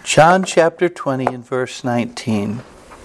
John chapter 20 and verse 19.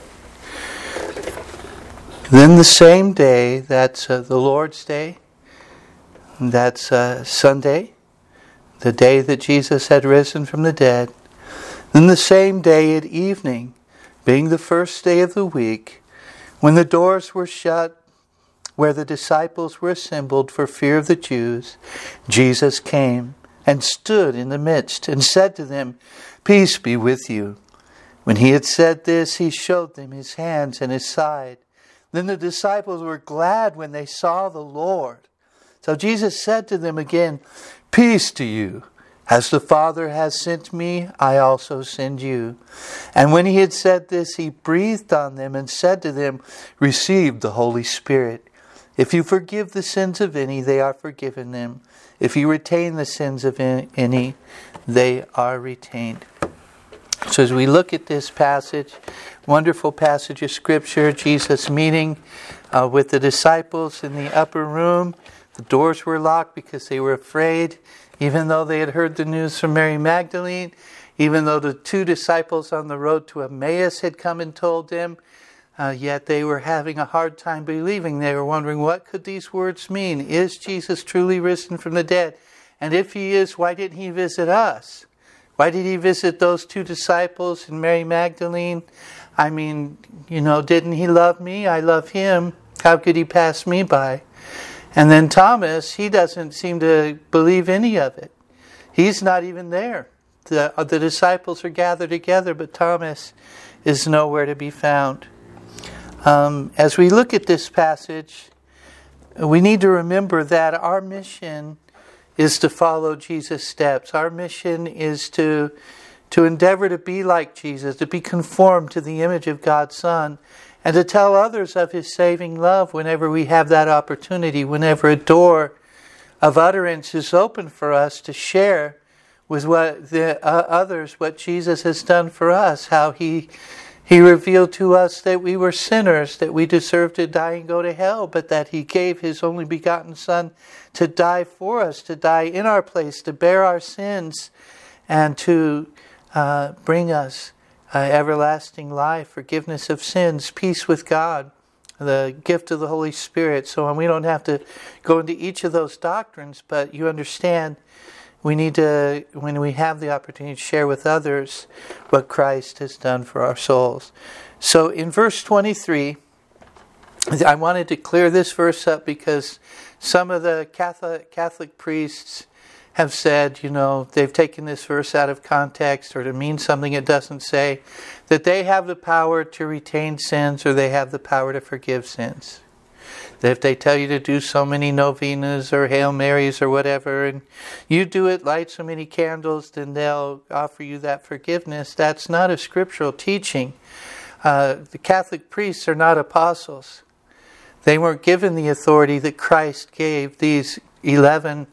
Then the same day, that's the Lord's Day, that's Sunday, the day that Jesus had risen from the dead. Then the same day at evening, being the first day of the week, when the doors were shut, where the disciples were assembled for fear of the Jews, Jesus came and stood in the midst and said to them, "Peace be with you." When he had said this, he showed them his hands and his side. Then the disciples were glad when they saw the Lord. So Jesus said to them again, "Peace to you. As the Father has sent me, I also send you." And when he had said this, he breathed on them and said to them, "Receive the Holy Spirit. If you forgive the sins of any, they are forgiven them. If you retain the sins of any, they are retained." So as we look at this passage, wonderful passage of Scripture, Jesus meeting with the disciples in the upper room. The doors were locked because they were afraid, even though they had heard the news from Mary Magdalene, even though the two disciples on the road to Emmaus had come and told them, yet they were having a hard time believing. They were wondering, what could these words mean? Is Jesus truly risen from the dead? And if he is, why didn't he visit us? Why did he visit those two disciples and Mary Magdalene? I mean, didn't he love me? I love him. How could he pass me by? And then Thomas, he doesn't seem to believe any of it. He's not even there. The disciples are gathered together, but Thomas is nowhere to be found. As we look at this passage, we need to remember that our mission is to follow Jesus' steps. Our mission is to endeavor to be like Jesus, to be conformed to the image of God's Son, and to tell others of his saving love whenever we have that opportunity, whenever a door of utterance is open for us to share with others what Jesus has done for us, how He revealed to us that we were sinners, that we deserved to die and go to hell, but that He gave His only begotten Son to die for us, to die in our place, to bear our sins, and to bring us everlasting life, forgiveness of sins, peace with God, the gift of the Holy Spirit. So we don't have to go into each of those doctrines, but you understand we need to, when we have the opportunity to share with others what Christ has done for our souls. So in verse 23, I wanted to clear this verse up because some of the Catholic priests have said, they've taken this verse out of context or to mean something it doesn't say, that they have the power to retain sins or they have the power to forgive sins. That if they tell you to do so many novenas or Hail Marys or whatever, and you do it, light so many candles, then they'll offer you that forgiveness. That's not a scriptural teaching. The Catholic priests are not apostles. They weren't given the authority that Christ gave these 11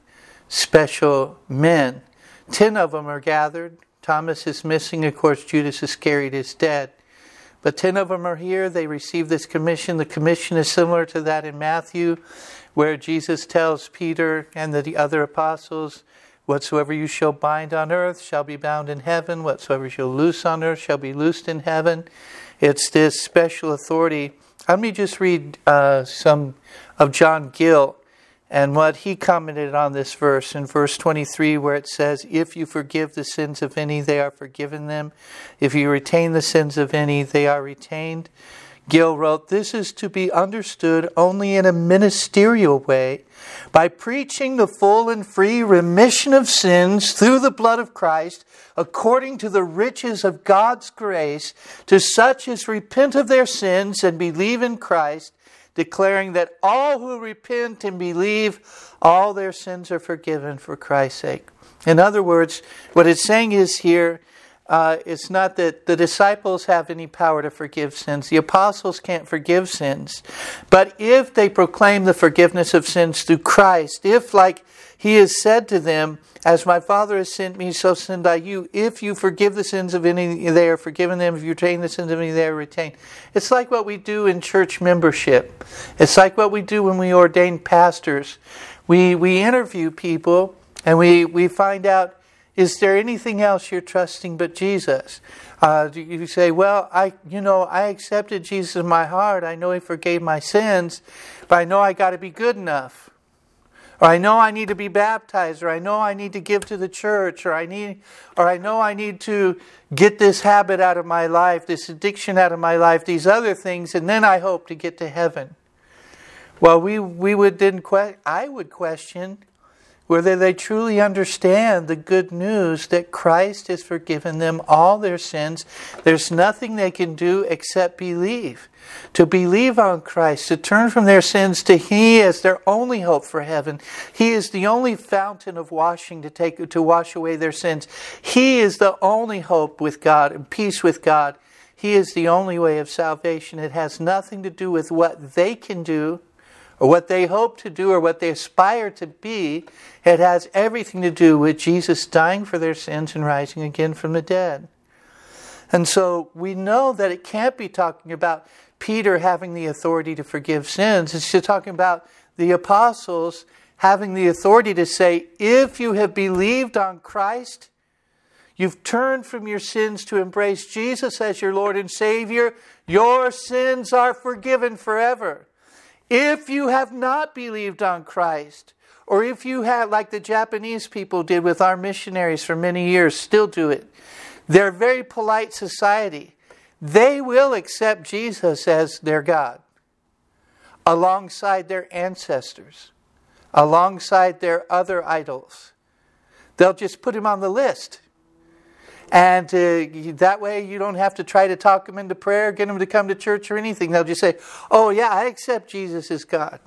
special men. 10 of them are gathered. Thomas is missing. Of course, Judas Iscariot is dead. But 10 of them are here. They receive this commission. The commission is similar to that in Matthew, where Jesus tells Peter and the other apostles, "Whatsoever you shall bind on earth shall be bound in heaven. Whatsoever you shall loose on earth shall be loosed in heaven." It's this special authority. Let me just read some of John Gill and what he commented on this verse in verse 23, where it says, "If you forgive the sins of any, they are forgiven them. If you retain the sins of any, they are retained." Gill wrote, "This is to be understood only in a ministerial way, by preaching the full and free remission of sins through the blood of Christ, according to the riches of God's grace, to such as repent of their sins and believe in Christ, declaring that all who repent and believe, all their sins are forgiven for Christ's sake." In other words, what it's saying is here, it's not that the disciples have any power to forgive sins. The apostles can't forgive sins. But if they proclaim the forgiveness of sins through Christ, if, like He has said to them, "As my Father has sent me, so send I you. If you forgive the sins of any, they are forgiven them. If you retain the sins of any, they are retained." It's like what we do in church membership. It's like what we do when we ordain pastors. We interview people and we find out Is there anything else you're trusting but Jesus? You say, well, I accepted Jesus in my heart. I know He forgave my sins, but I know I got to be good enough. Or I know I need to be baptized, or I know I need to give to the church, or I know I need to get this habit out of my life, this addiction out of my life, these other things, and then I hope to get to heaven. Well, I would question whether they truly understand the good news that Christ has forgiven them all their sins. There's nothing they can do except believe. To believe on Christ, to turn from their sins to He as their only hope for heaven. He is the only fountain of washing to wash away their sins. He is the only hope with God and peace with God. He is the only way of salvation. It has nothing to do with what they can do, or what they hope to do, or what they aspire to be. It has everything to do with Jesus dying for their sins and rising again from the dead. And so we know that it can't be talking about Peter having the authority to forgive sins. It's just talking about the apostles having the authority to say, if you have believed on Christ, you've turned from your sins to embrace Jesus as your Lord and Savior, your sins are forgiven forever. If you have not believed on Christ, or if you have, like the Japanese people did with our missionaries for many years, still do it. They're a very polite society. They will accept Jesus as their God, alongside their ancestors, alongside their other idols. They'll just put Him on the list. And that way you don't have to try to talk them into prayer, get them to come to church or anything. They'll just say, oh yeah, I accept Jesus as God.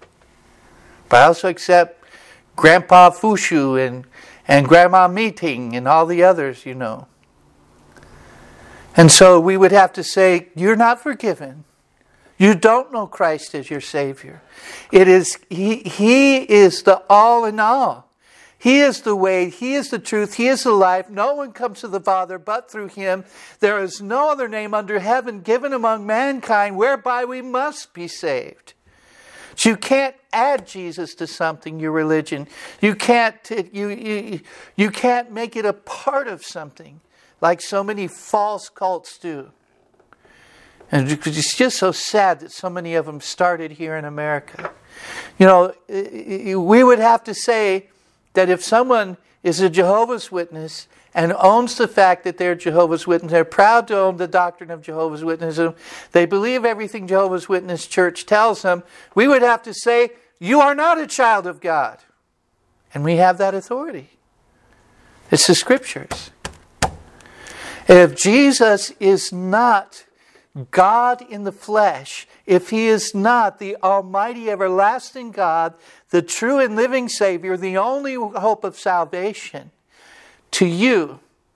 But I also accept Grandpa Fushu and Grandma Meeting and all the others, you know. And so we would have to say, you're not forgiven. You don't know Christ as your Savior. He is the all in all. He is the way, He is the truth, He is the life. No one comes to the Father but through Him. There is no other name under heaven given among mankind whereby we must be saved. So you can't add Jesus to something, your religion. You can't make it a part of something like so many false cults do. And it's just so sad that so many of them started here in America. You know, we would have to say that if someone is a Jehovah's Witness and owns the fact that they're Jehovah's Witness, they're proud to own the doctrine of Jehovah's Witness, they believe everything Jehovah's Witness church tells them, we would have to say, you are not a child of God. And we have that authority. It's the Scriptures. If Jesus is not God in the flesh, if He is not the almighty everlasting God, the true and living Savior, the only hope of salvation, to you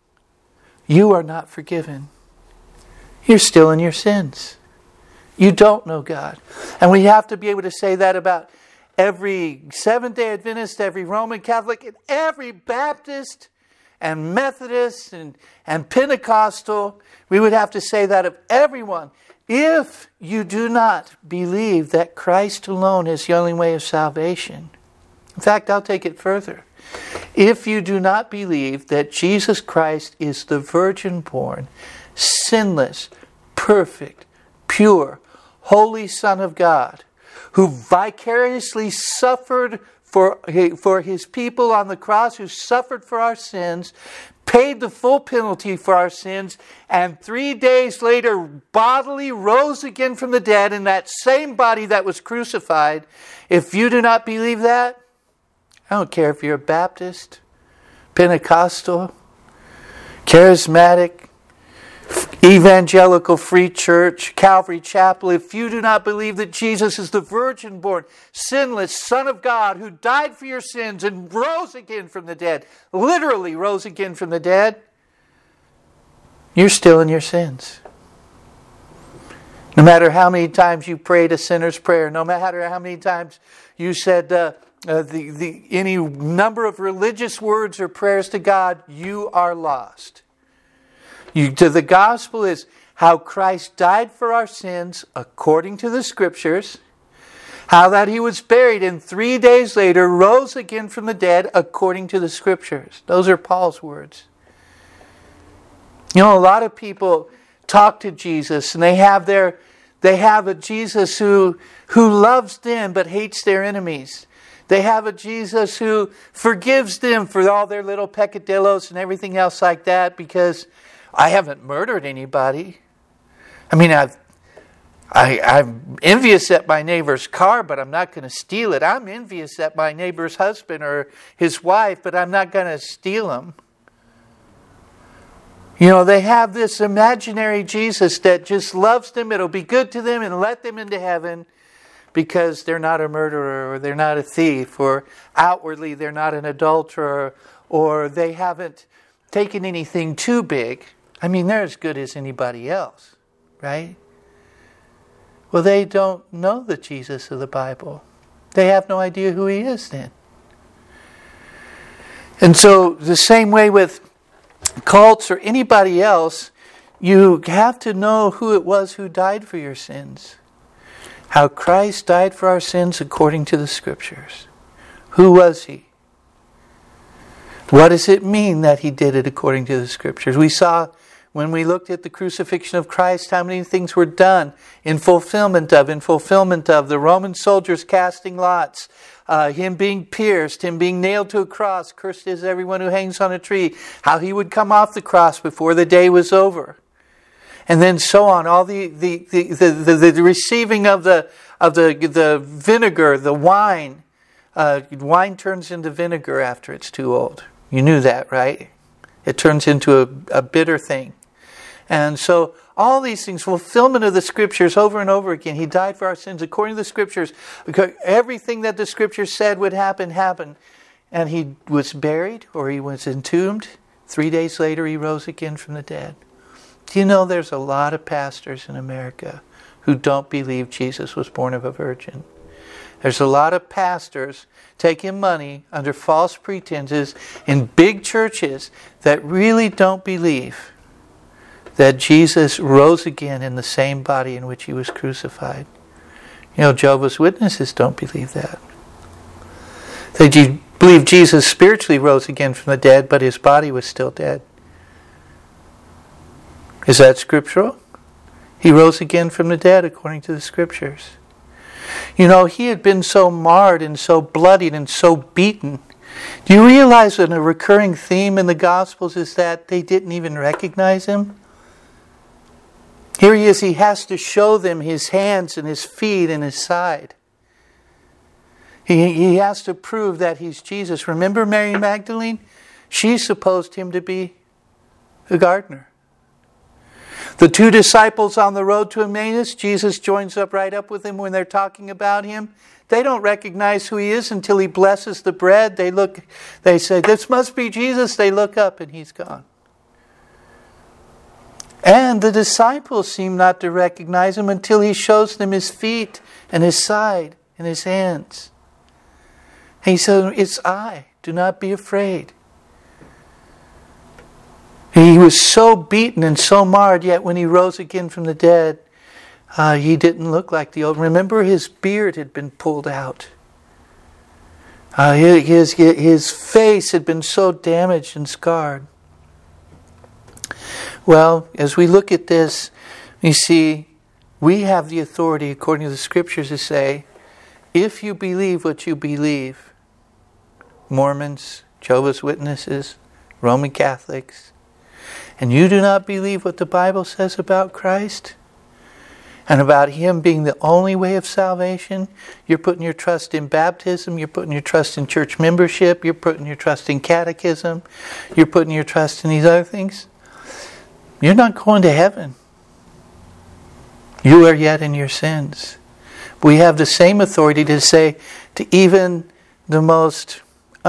are not forgiven. You're still in your sins. You don't know God. And we have to be able to say that about every Seventh-day Adventist, every Roman Catholic, and every Baptist and Methodist and Pentecostal. We would have to say that of everyone. If you do not believe that Christ alone is the only way of salvation. In fact, I'll take it further. If you do not believe that Jesus Christ is the virgin-born, sinless, perfect, pure, holy Son of God, who vicariously suffered for His people on the cross, who suffered for our sins, paid the full penalty for our sins, and 3 days later bodily rose again from the dead in that same body that was crucified. If you do not believe that, I don't care if you're a Baptist, Pentecostal, Charismatic, Evangelical Free Church, Calvary Chapel, if you do not believe that Jesus is the virgin-born, sinless Son of God who died for your sins and rose again from the dead, literally rose again from the dead, you're still in your sins. No matter how many times you prayed a sinner's prayer, no matter how many times you said any number of religious words or prayers to God, you are lost. The gospel is how Christ died for our sins according to the Scriptures, How that he was buried and 3 days later rose again from the dead according to the Scriptures. Those are Paul's words. You know, a lot of people talk to Jesus and they have a Jesus who loves them but hates their enemies. They have a Jesus who forgives them for all their little peccadillos and everything else like that, because I haven't murdered anybody. I mean, I'm envious at my neighbor's car, but I'm not going to steal it. I'm envious at my neighbor's husband or his wife, but I'm not going to steal them. You know, they have this imaginary Jesus that just loves them. It'll be good to them and let them into heaven because they're not a murderer or they're not a thief or outwardly they're not an adulterer or they haven't taken anything too big. I mean, they're as good as anybody else, right? Well, they don't know the Jesus of the Bible. They have no idea who he is then. And so the same way with cults or anybody else, you have to know who it was who died for your sins. How Christ died for our sins according to the Scriptures. Who was he? What does it mean that he did it according to the Scriptures? We saw when we looked at the crucifixion of Christ how many things were done in fulfillment of the Roman soldiers casting lots, him being pierced, him being nailed to a cross, cursed is everyone who hangs on a tree, how he would come off the cross before the day was over. And then so on, all the receiving of the vinegar, the wine. Wine turns into vinegar after it's too old. You knew that, right? It turns into a bitter thing. And so all these things, fulfillment of the Scriptures over and over again. He died for our sins according to the Scriptures. Because everything that the Scriptures said would happen, happened. And he was buried or he was entombed. 3 days later he rose again from the dead. Do you know there's a lot of pastors in America who don't believe Jesus was born of a virgin? There's a lot of pastors taking money under false pretenses in big churches that really don't believe that Jesus rose again in the same body in which he was crucified. You know, Jehovah's Witnesses don't believe that. They believe Jesus spiritually rose again from the dead, but his body was still dead. Is that scriptural? He rose again from the dead according to the Scriptures. You know, he had been so marred and so bloodied and so beaten. Do you realize that a recurring theme in the Gospels is that they didn't even recognize him? Here he is, he has to show them his hands and his feet and his side. He has to prove that he's Jesus. Remember Mary Magdalene? She supposed him to be a gardener. The two disciples on the road to Emmaus, Jesus joins up right up with them when they're talking about him. They don't recognize who he is until he blesses the bread. They say, this must be Jesus. They look up and he's gone. And the disciples seem not to recognize him until he shows them his feet and his side and his hands. And he said, it's I. Do not be afraid. He was so beaten and so marred, yet when he rose again from the dead, he didn't look like the old. Remember, his beard had been pulled out. His face had been so damaged and scarred. Well, as we look at this, you see, we have the authority, according to the Scriptures, to say, if you believe what you believe, Mormons, Jehovah's Witnesses, Roman Catholics, and you do not believe what the Bible says about Christ and about him being the only way of salvation, you're putting your trust in baptism, you're putting your trust in church membership, you're putting your trust in catechism, you're putting your trust in these other things, you're not going to heaven. You are yet in your sins. We have the same authority to say to even the most,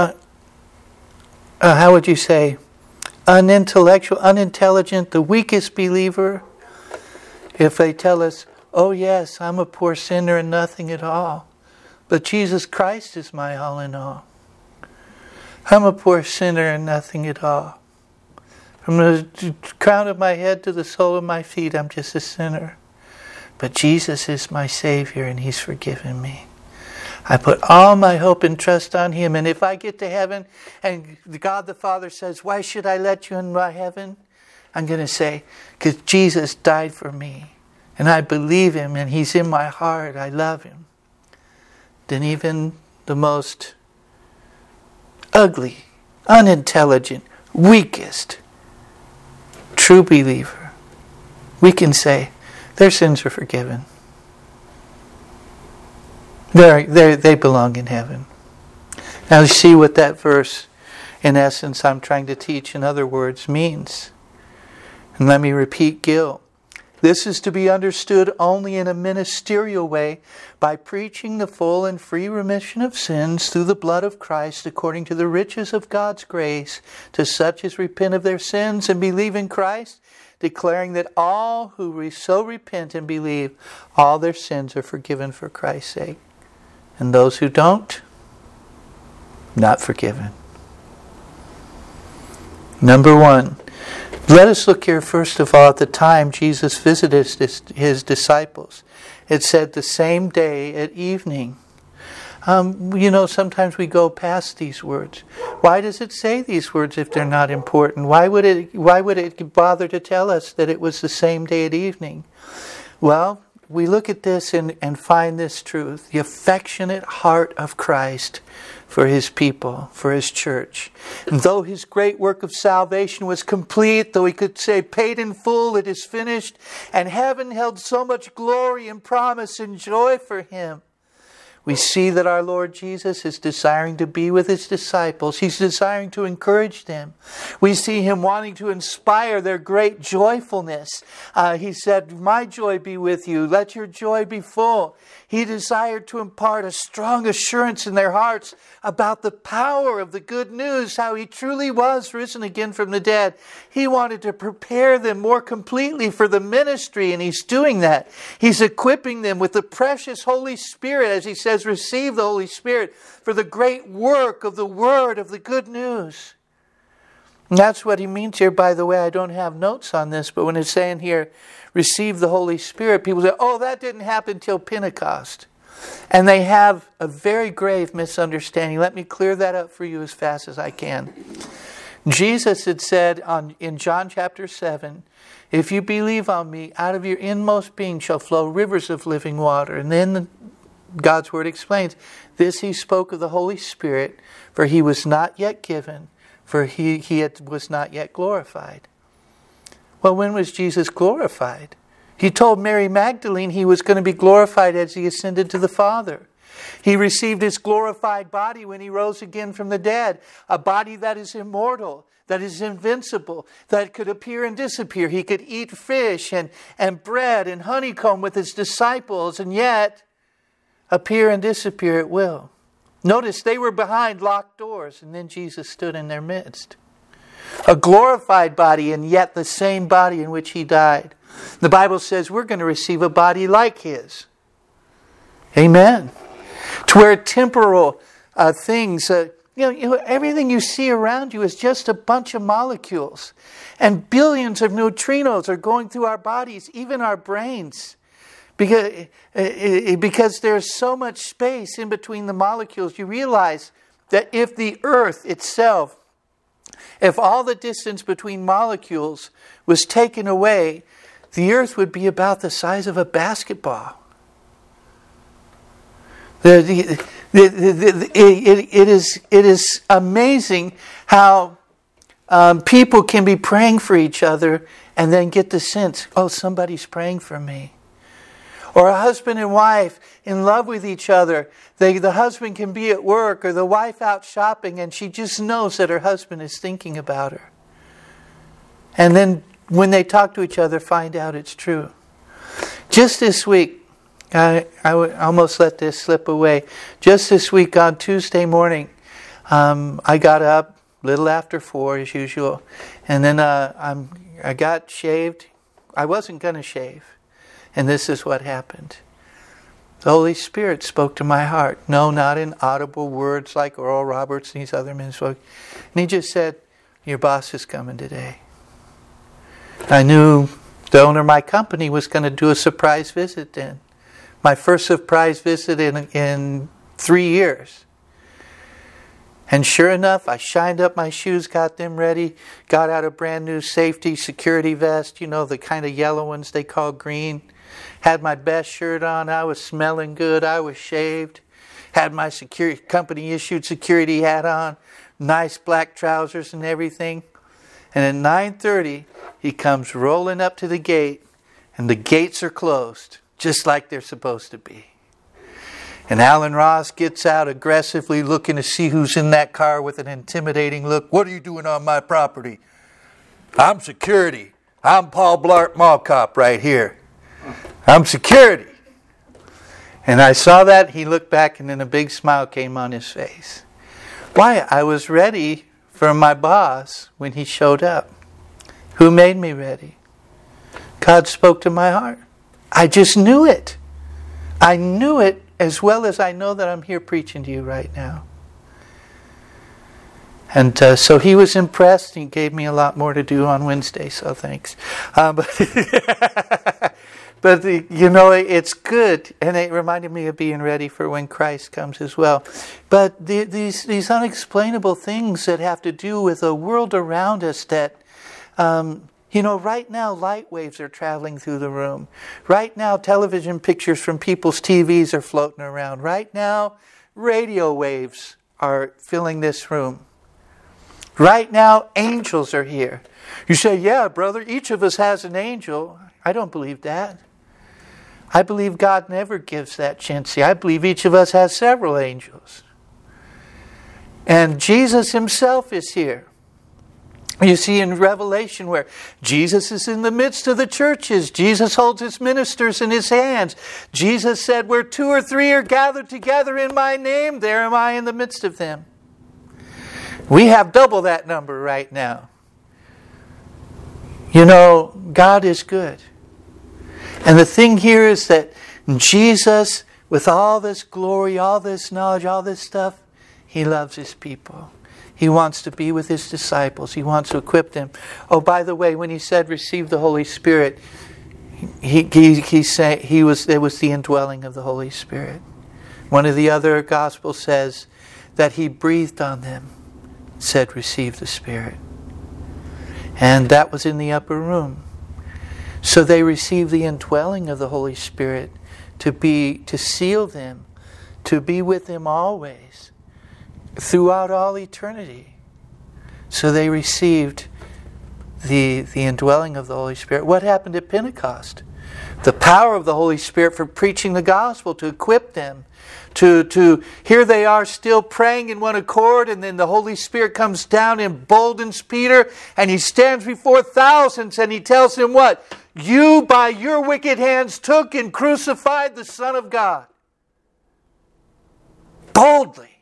how would you say, unintellectual, unintelligent, the weakest believer, if they tell us, oh yes, I'm a poor sinner and nothing at all, but Jesus Christ is my all in all. I'm a poor sinner and nothing at all. From the crown of my head to the sole of my feet, I'm just a sinner. But Jesus is my Savior and he's forgiven me. I put all my hope and trust on Him. And if I get to heaven and God the Father says, why should I let you in my heaven? I'm going to say, because Jesus died for me. And I believe Him and He's in my heart. I love Him. Then even the most ugly, unintelligent, weakest, true believer, we can say, their sins are forgiven. They belong in heaven. Now you see what that verse, in essence, I'm trying to teach in other words, means. And let me repeat Gil. This is to be understood only in a ministerial way by preaching the full and free remission of sins through the blood of Christ according to the riches of God's grace to such as repent of their sins and believe in Christ, declaring that all who so repent and believe, all their sins are forgiven for Christ's sake. And those who don't, not forgiven. Number one, let us look here first of all at the time Jesus visited His disciples. It said the same day at evening. Sometimes we go past these words. Why does it say these words if they're not important? Why would it bother to tell us that it was the same day at evening? Well, we look at this and find this truth. The affectionate heart of Christ for His people, for His church. And though His great work of salvation was complete, though He could say, paid in full, it is finished, and heaven held so much glory and promise and joy for Him, we see that our Lord Jesus is desiring to be with His disciples. He's desiring to encourage them. We see Him wanting to inspire their great joyfulness. He said, my joy be with you. Let your joy be full. He desired to impart a strong assurance in their hearts about the power of the good news, how He truly was risen again from the dead. He wanted to prepare them more completely for the ministry, and He's doing that. He's equipping them with the precious Holy Spirit, as He says, receive the Holy Spirit for the great work of the word of the good news. And that's what He means here. By the way, I don't have notes on this, but when it's saying here, receive the Holy Spirit, people say, oh, that didn't happen till Pentecost. And they have a very grave misunderstanding. Let me clear that up for you as fast as I can. Jesus had said in John chapter 7, if you believe on me, out of your inmost being shall flow rivers of living water. And then God's Word explains, this He spoke of the Holy Spirit, for He was not yet given, for He was not yet glorified. Well, when was Jesus glorified? He told Mary Magdalene He was going to be glorified as He ascended to the Father. He received His glorified body when He rose again from the dead, a body that is immortal, that is invincible, that could appear and disappear. He could eat fish and bread and honeycomb with His disciples, and yet appear and disappear at will. Notice they were behind locked doors, and then Jesus stood in their midst. A glorified body, and yet the same body in which He died. The Bible says we're going to receive a body like His. Amen. To where temporal things, everything you see around you is just a bunch of molecules. And billions of neutrinos are going through our bodies, even our brains. Because there's so much space in between the molecules, you realize that if the earth itself, if all the distance between molecules was taken away, the earth would be about the size of a basketball. It is amazing how people can be praying for each other and then get the sense, oh, somebody's praying for me. Or a husband and wife in love with each other. The husband can be at work or the wife out shopping and she just knows that her husband is thinking about her. And then when they talk to each other, find out it's true. Just this week, I almost let this slip away. Just this week on Tuesday morning, I got up a little after 4 as usual. And then I got shaved. I wasn't going to shave. And this is what happened. The Holy Spirit spoke to my heart. No, not in audible words like Oral Roberts and these other men spoke. And He just said, your boss is coming today. I knew the owner of my company was going to do a surprise visit then. My first surprise visit in 3 years. And sure enough, I shined up my shoes, got them ready, got out a brand new safety security vest, the kind of yellow ones they call green. Had my best shirt on, I was smelling good, I was shaved. Had my company issued security hat on, nice black trousers and everything. And at 9:30, he comes rolling up to the gate, and the gates are closed, just like they're supposed to be. And Alan Ross gets out aggressively looking to see who's in that car with an intimidating look. "What are you doing on my property?" "I'm security. I'm Paul Blart Mall Cop right here. I'm security." And I saw that. He looked back and then a big smile came on his face. Why? I was ready for my boss when he showed up. Who made me ready? God spoke to my heart. I just knew it. I knew it as well as I know that I'm here preaching to you right now. And so he was impressed. He gave me a lot more to do on Wednesday, so thanks. But it's good, and it reminded me of being ready for when Christ comes as well. But these unexplainable things that have to do with a world around us that, right now light waves are traveling through the room. Right now television pictures from people's TVs are floating around. Right now radio waves are filling this room. Right now angels are here. You say, "Yeah, brother, each of us has an angel." I don't believe that. I believe God never gives that chance. I believe each of us has several angels. And Jesus himself is here. You see in Revelation where Jesus is in the midst of the churches. Jesus holds his ministers in his hands. Jesus said, "Where 2 or 3 are gathered together in my name, there am I in the midst of them." We have double that number right now. God is good. And the thing here is that Jesus, with all this glory, all this knowledge, all this stuff, he loves his people. He wants to be with his disciples. He wants to equip them. Oh, by the way, when he said receive the Holy Spirit, he said it was the indwelling of the Holy Spirit. One of the other Gospels says that he breathed on them, said receive the Spirit. And that was in the upper room. So they received the indwelling of the Holy Spirit to seal them, to be with them always, throughout all eternity. So they received the indwelling of the Holy Spirit. What happened at Pentecost? The power of the Holy Spirit for preaching the gospel, to equip them. To here they are still praying in one accord, and then the Holy Spirit comes down and emboldens Peter, and he stands before thousands, and he tells them what? "You by your wicked hands took and crucified the Son of God." Boldly.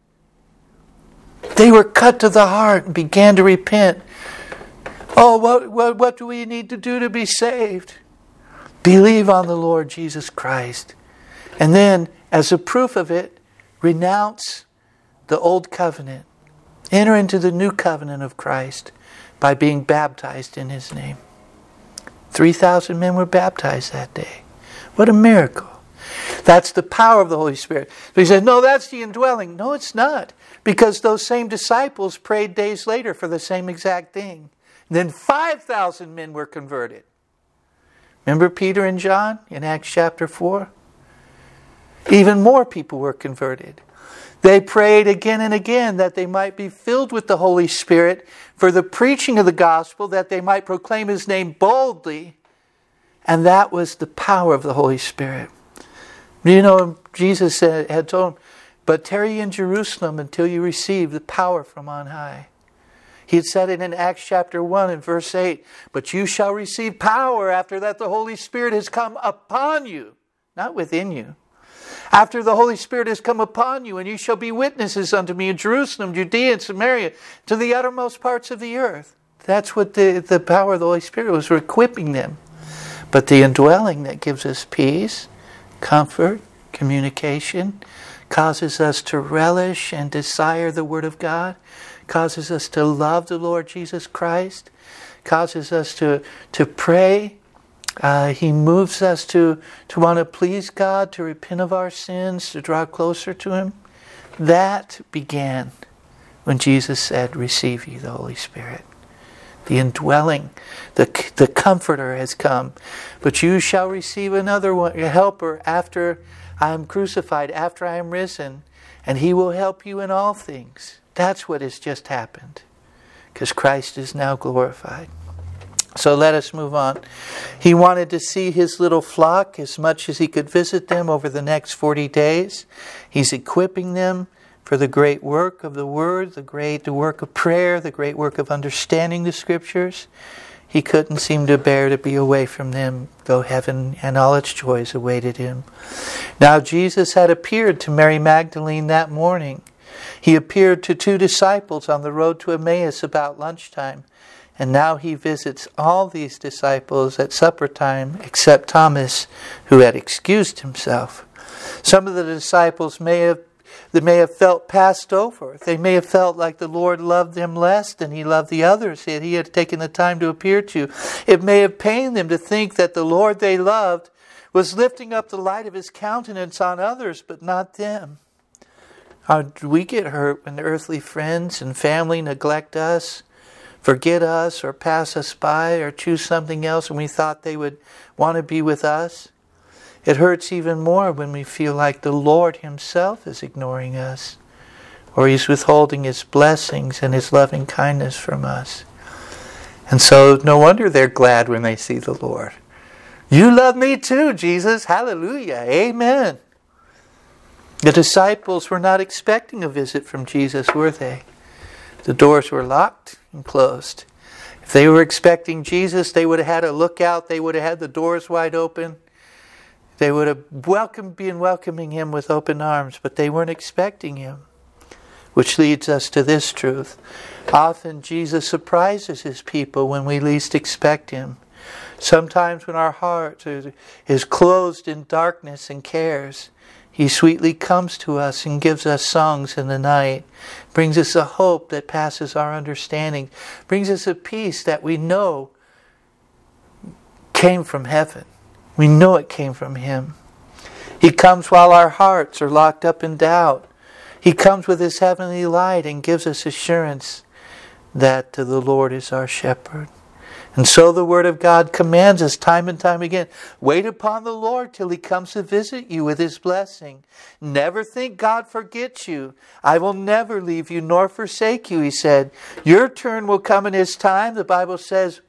They were cut to the heart and began to repent. Oh, what do we need to do to be saved? Believe on the Lord Jesus Christ. And then, as a proof of it, renounce the old covenant. Enter into the new covenant of Christ by being baptized in his name. 3,000 men were baptized that day. What a miracle. That's the power of the Holy Spirit. But he said, no, that's the indwelling. No, it's not. Because those same disciples prayed days later for the same exact thing. And then 5,000 men were converted. Remember Peter and John in Acts chapter 4? Even more people were converted. They prayed again and again that they might be filled with the Holy Spirit for the preaching of the gospel, that they might proclaim his name boldly. And that was the power of the Holy Spirit. Jesus had told them, "But tarry in Jerusalem until you receive the power from on high." He had said it in Acts chapter 1 and verse 8, "But you shall receive power after that the Holy Spirit has come upon you," not within you. "After the Holy Spirit has come upon you, and you shall be witnesses unto me in Jerusalem, Judea, and Samaria, to the uttermost parts of the earth." That's what the power of the Holy Spirit was, for equipping them. But the indwelling that gives us peace, comfort, communication, causes us to relish and desire the Word of God, causes us to love the Lord Jesus Christ, causes us to pray He moves us to want to please God, to repent of our sins, to draw closer to Him. That began when Jesus said, receive ye the Holy Spirit. The indwelling, the Comforter has come. But you shall receive another one, a helper after I am crucified, after I am risen, and He will help you in all things. That's what has just happened, because Christ is now glorified. So let us move on. He wanted to see His little flock as much as He could visit them over the next 40 days. He's equipping them for the great work of the Word, the work of prayer, the great work of understanding the Scriptures. He couldn't seem to bear to be away from them, though heaven and all its joys awaited Him. Now Jesus had appeared to Mary Magdalene that morning. He appeared to 2 disciples on the road to Emmaus about lunchtime. And now He visits all these disciples at supper time, except Thomas, who had excused himself. Some of the disciples may have felt passed over. They may have felt like the Lord loved them less than He loved the others that He had taken the time to appear to. It may have pained them to think that the Lord they loved was lifting up the light of His countenance on others, but not them. Do we get hurt when earthly friends and family neglect us, forget us, or pass us by, or choose something else and we thought they would want to be with us? It hurts even more when we feel like the Lord Himself is ignoring us, or He's withholding His blessings and His loving kindness from us. And so no wonder they're glad when they see the Lord. You love me too, Jesus. Hallelujah. Amen. The disciples were not expecting a visit from Jesus, were they? The doors were locked and closed. If they were expecting Jesus, they would have had a lookout. They would have had the doors wide open. They would have been welcoming Him with open arms, but they weren't expecting Him. Which leads us to this truth. Often Jesus surprises His people when we least expect Him. Sometimes when our heart is closed in darkness and cares, He sweetly comes to us and gives us songs in the night, brings us a hope that passes our understanding, brings us a peace that we know came from heaven. We know it came from Him. He comes while our hearts are locked up in doubt. He comes with His heavenly light and gives us assurance that the Lord is our shepherd. And so the Word of God commands us time and time again, wait upon the Lord till He comes to visit you with His blessing. Never think God forgets you. I will never leave you nor forsake you, He said. Your turn will come in His time. The Bible says,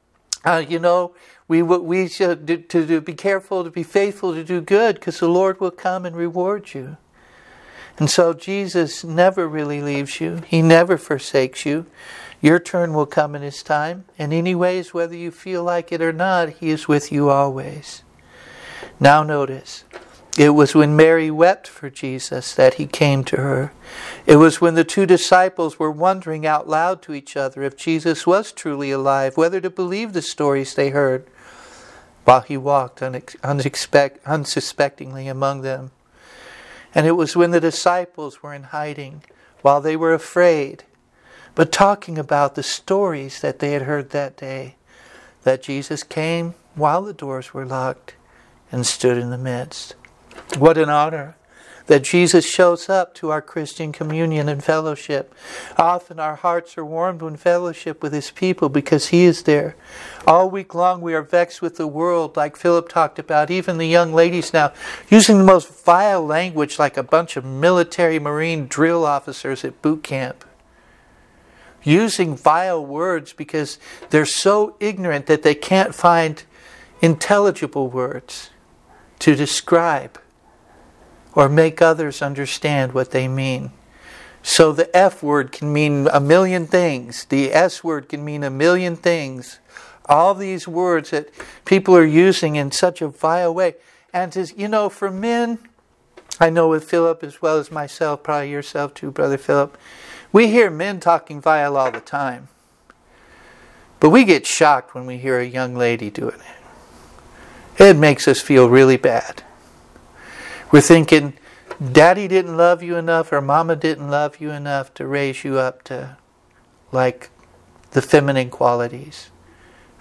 we should to be careful, to be faithful, to do good, because the Lord will come and reward you. And so Jesus never really leaves you. He never forsakes you. Your turn will come in His time. And anyways, whether you feel like it or not, He is with you always. Now notice, it was when Mary wept for Jesus that He came to her. It was when the 2 disciples were wondering out loud to each other if Jesus was truly alive, whether to believe the stories they heard, while He walked unsuspectingly among them. And it was when the disciples were in hiding, while they were afraid, but talking about the stories that they had heard that day, that Jesus came while the doors were locked and stood in the midst. What an honor that Jesus shows up to our Christian communion and fellowship. Often our hearts are warmed when fellowship with His people because He is there. All week long we are vexed with the world, like Philip talked about, even the young ladies now, using the most vile language like a bunch of military Marine drill officers at boot camp. Using vile words because they're so ignorant that they can't find intelligible words to describe or make others understand what they mean. So the F word can mean a million things. The S word can mean a million things. All these words that people are using in such a vile way. And for men, I know with Philip as well as myself, probably yourself too, Brother Philip, we hear men talking vile all the time. But we get shocked when we hear a young lady doing it. It makes us feel really bad. We're thinking, Daddy didn't love you enough or Mama didn't love you enough to raise you up to like the feminine qualities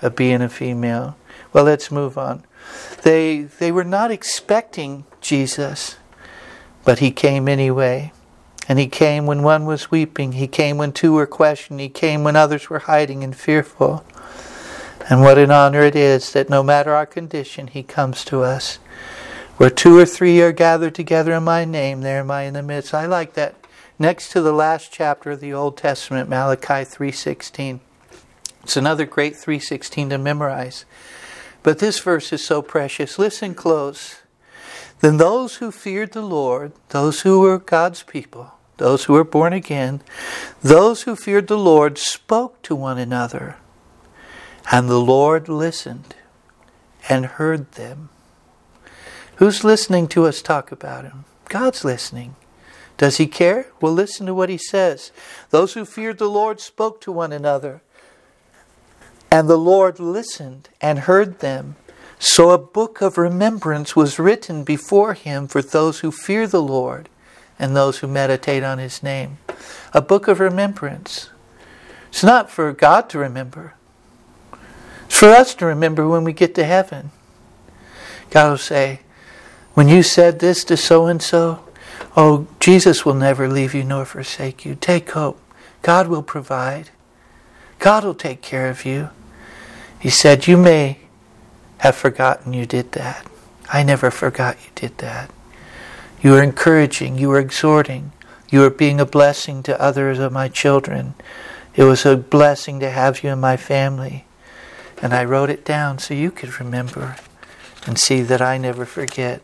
being a female. Well, let's move on. They were not expecting Jesus, but he came anyway. And he came when one was weeping. He came when two were questioning. He came when others were hiding and fearful. And what an honor it is that no matter our condition, he comes to us. Where 2 or 3 are gathered together in my name, there am I in the midst. I like that. Next to the last chapter of the Old Testament, Malachi 3:16. It's another great 3:16 to memorize. But this verse is so precious. Listen close. Then those who feared the Lord, those who were God's people, those who were born again, those who feared the Lord spoke to one another. And the Lord listened and heard them. Who's listening to us talk about him? God's listening. Does he care? Well, listen to what he says. Those who feared the Lord spoke to one another. And the Lord listened and heard them. So a book of remembrance was written before him for those who fear the Lord and those who meditate on his name. A book of remembrance. It's not for God to remember. It's for us to remember when we get to heaven. God will say, when you said this to so-and-so, oh, Jesus will never leave you nor forsake you. Take hope. God will provide. God will take care of you. He said, you may have forgotten you did that. I never forgot you did that. You were encouraging. You were exhorting. You were being a blessing to others of my children. It was a blessing to have you in my family. And I wrote it down so you could remember and see that I never forget.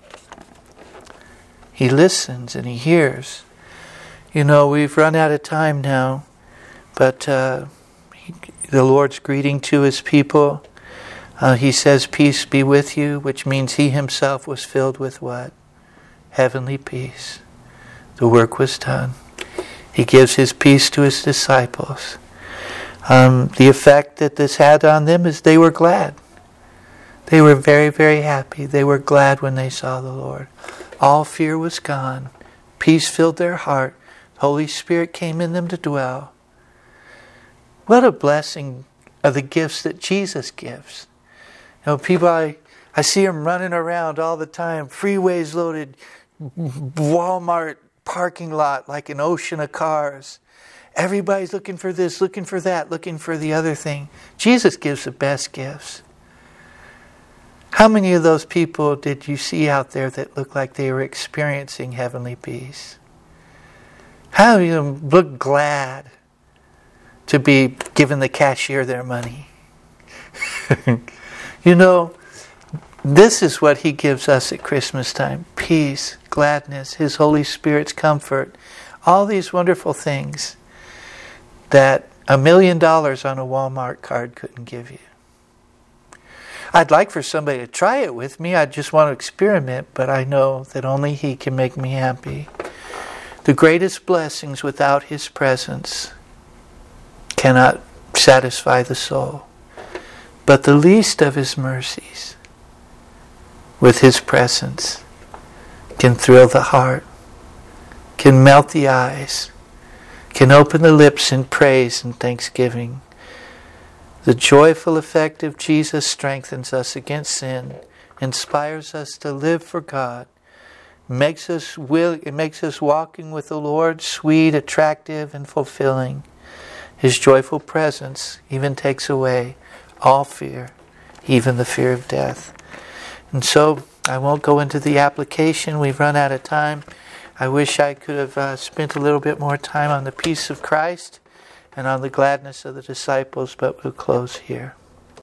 He listens and he hears. You know, we've run out of time now, but the Lord's greeting to his people, he says, peace be with you, which means he himself was filled with what? Heavenly peace. The work was done. He gives his peace to his disciples. The effect that this had on them is they were glad. They were very, very happy. They were glad when they saw the Lord. All fear was gone. Peace filled their heart. Holy Spirit came in them to dwell. What a blessing are the gifts that Jesus gives. You know, people, I see them running around all the time. Freeways loaded. Walmart parking lot like an ocean of cars. Everybody's looking for this, looking for that, looking for the other thing. Jesus gives the best gifts. How many of those people did you see out there that looked like they were experiencing heavenly peace? How many of them look glad to be giving the cashier their money? You know, this is what he gives us at Christmas time. Peace, gladness, his Holy Spirit's comfort. All these wonderful things that $1 million on a Walmart card couldn't give you. I'd like for somebody to try it with me. I just want to experiment, but I know that only he can make me happy. The greatest blessings without his presence cannot satisfy the soul. But the least of his mercies with his presence can thrill the heart, can melt the eyes, can open the lips in praise and thanksgiving. The joyful effect of Jesus strengthens us against sin, inspires us to live for God, it makes us walking with the Lord sweet, attractive, and fulfilling. His joyful presence even takes away all fear, even the fear of death. And so, I won't go into the application. We've run out of time. I wish I could have spent a little bit more time on the peace of Christ and on the gladness of the disciples, but we'll close here.